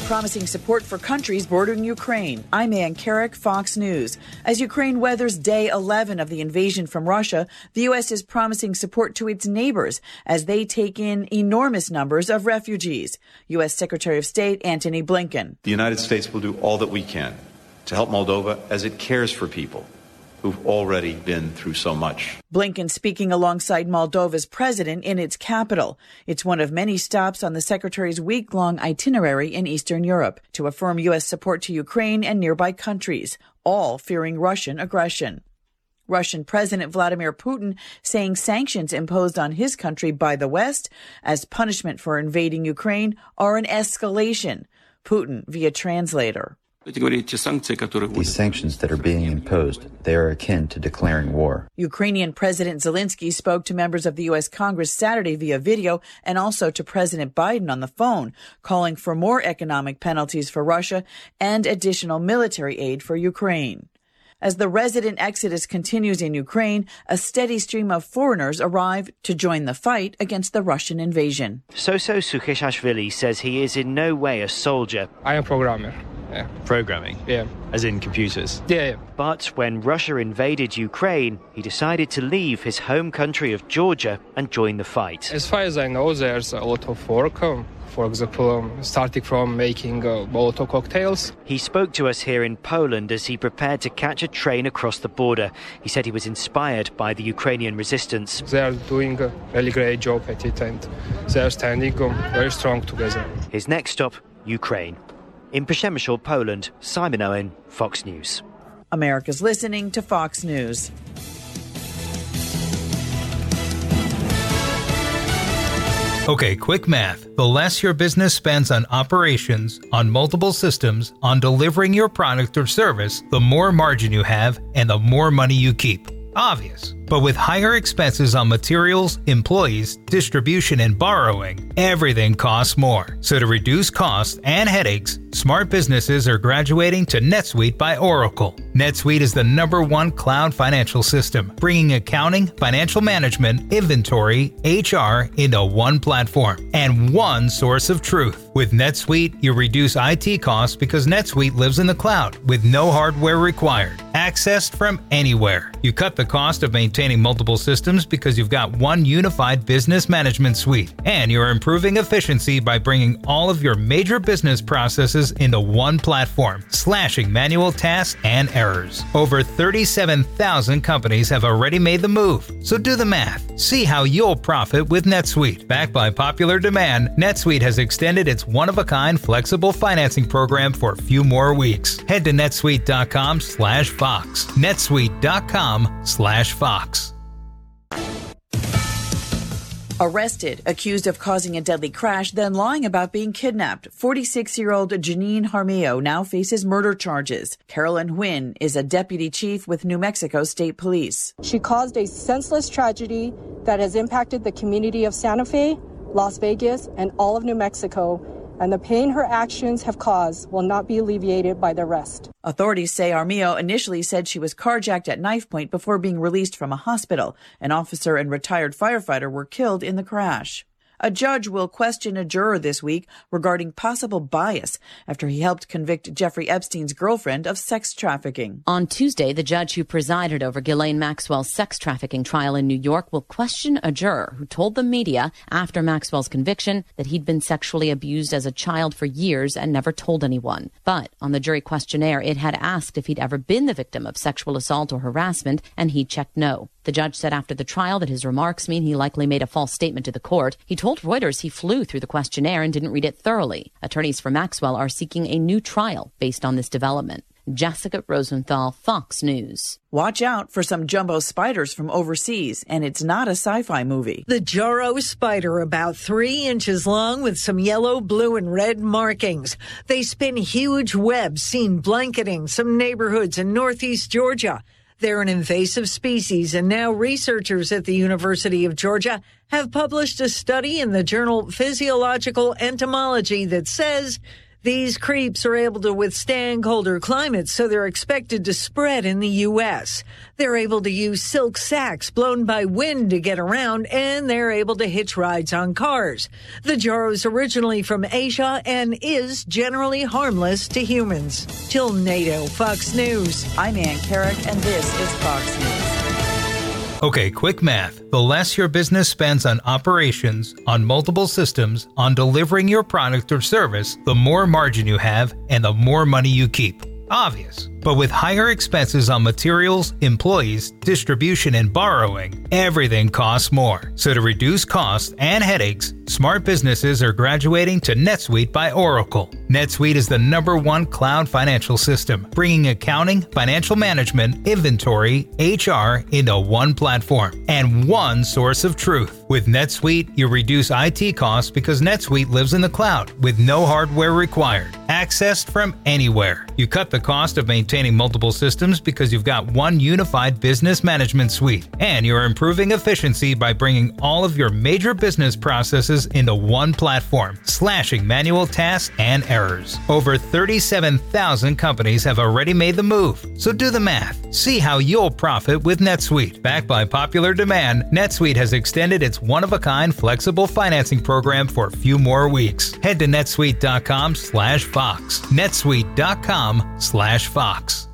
promising support for countries bordering Ukraine. I'm Ann Carrick, Fox News. As Ukraine weathers day 11 of the invasion from Russia, the U.S. is promising support to its neighbors as they take in enormous numbers of refugees. U.S. Secretary of State Antony Blinken. The United States will do all that we can to help Moldova as it cares for people who've already been through so much. Blinken speaking alongside Moldova's president in its capital. It's one of many stops on the secretary's week-long itinerary in Eastern Europe to affirm U.S. support to Ukraine and nearby countries, all fearing Russian aggression. Russian President Vladimir Putin saying sanctions imposed on his country by the West as punishment for invading Ukraine are an escalation. Putin via translator. These sanctions that are being imposed, they are akin to declaring war. Ukrainian President Zelensky spoke to members of the U.S. Congress Saturday via video and also to President Biden on the phone, calling for more economic penalties for Russia and additional military aid for Ukraine. As the resident exodus continues in Ukraine, a steady stream of foreigners arrive to join the fight against the Russian invasion. Soso Sukhishashvili says he is in no way a soldier. I am a programmer. Yeah. Programming? Yeah. As in computers? Yeah. But when Russia invaded Ukraine, he decided to leave his home country of Georgia and join the fight. As far as I know, there's a lot of work. For example, starting from making Molotov cocktails. He spoke to us here in Poland as he prepared to catch a train across the border. He said he was inspired by the Ukrainian resistance. They are doing a really great job at it and they are standing very strong together. His next stop, Ukraine. In Przemysl, Poland, Simon Owen, Fox News. America's listening to Fox News. Okay, quick math. The less your business spends on operations, on multiple systems, on delivering your product or service, the more margin you have and the more money you keep. Obvious. But with higher expenses on materials, employees, distribution, and borrowing, everything costs more. So to reduce costs and headaches, smart businesses are graduating to NetSuite by Oracle. NetSuite is the #1 cloud financial system, bringing accounting, financial management, inventory, HR into one platform and one source of truth. With NetSuite, you reduce IT costs because NetSuite lives in the cloud with no hardware required. Accessed from anywhere. You cut the cost of maintaining multiple systems because you've got one unified business management suite. And you're improving efficiency by bringing all of your major business processes into one platform, slashing manual tasks and errors. Over 37,000 companies have already made the move. So do the math. See how you'll profit with NetSuite. Backed by popular demand, NetSuite has extended its one-of-a-kind flexible financing program for a few more weeks. Head to netsuite.com/Fox. netsuite.com/Fox. Arrested, accused of causing a deadly crash, then lying about being kidnapped. 46-year-old Janine Jaramillo now faces murder charges. Carolyn Huynh is a deputy chief with New Mexico State Police. She caused a senseless tragedy that has impacted the community of Santa Fe, Las Vegas, and all of New Mexico, and the pain her actions have caused will not be alleviated by the arrest. Authorities say Jaramillo initially said she was carjacked at knife point before being released from a hospital. An officer and retired firefighter were killed in the crash. A judge will question a juror this week regarding possible bias after he helped convict Jeffrey Epstein's girlfriend of sex trafficking. On Tuesday, the judge who presided over Ghislaine Maxwell's sex trafficking trial in New York will question a juror who told the media after Maxwell's conviction that he'd been sexually abused as a child for years and never told anyone. But on the jury questionnaire, it had asked if he'd ever been the victim of sexual assault or harassment, and he checked no. The judge said after the trial that his remarks mean he likely made a false statement to the court. He told Reuters he flew through the questionnaire and didn't read it thoroughly. Attorneys for Maxwell are seeking a new trial based on this development. Jessica Rosenthal, Fox News. Watch out for some jumbo spiders from overseas, and it's not a sci-fi movie. The Joro spider, about 3 inches long with some yellow, blue, and red markings. They spin huge webs seen blanketing some neighborhoods in northeast Georgia. They're an invasive species, and now researchers at the University of Georgia have published a study in the journal Physiological Entomology that says These creeps are able to withstand colder climates, so they're expected to spread in the U.S. They're able to use silk sacks blown by wind to get around, and they're able to hitch rides on cars. The Jaro is originally from Asia and is generally harmless to humans. Jill Nato, Fox News. I'm Ann Carrick, and this is Fox News. Okay, quick math. The less your business spends on operations, on multiple systems, on delivering your product or service, the more margin you have and the more money you keep. Obvious. But with higher expenses on materials, employees, distribution, and borrowing, everything costs more. So to reduce costs and headaches, smart businesses are graduating to NetSuite by Oracle. NetSuite is the #1 cloud financial system, bringing accounting, financial management, inventory, HR into one platform and one source of truth. With NetSuite, you reduce IT costs because NetSuite lives in the cloud with no hardware required, accessed from anywhere. You cut the cost of maintaining multiple systems because you've got one unified business management suite, and you're improving efficiency by bringing all of your major business processes into one platform, slashing manual tasks and errors. Over 37,000 companies have already made the move, so do the math. See how you'll profit with NetSuite. Backed by popular demand, NetSuite has extended its one-of-a-kind flexible financing program for a few more weeks. Head to netsuite.com/Fox. netsuite.com/Fox.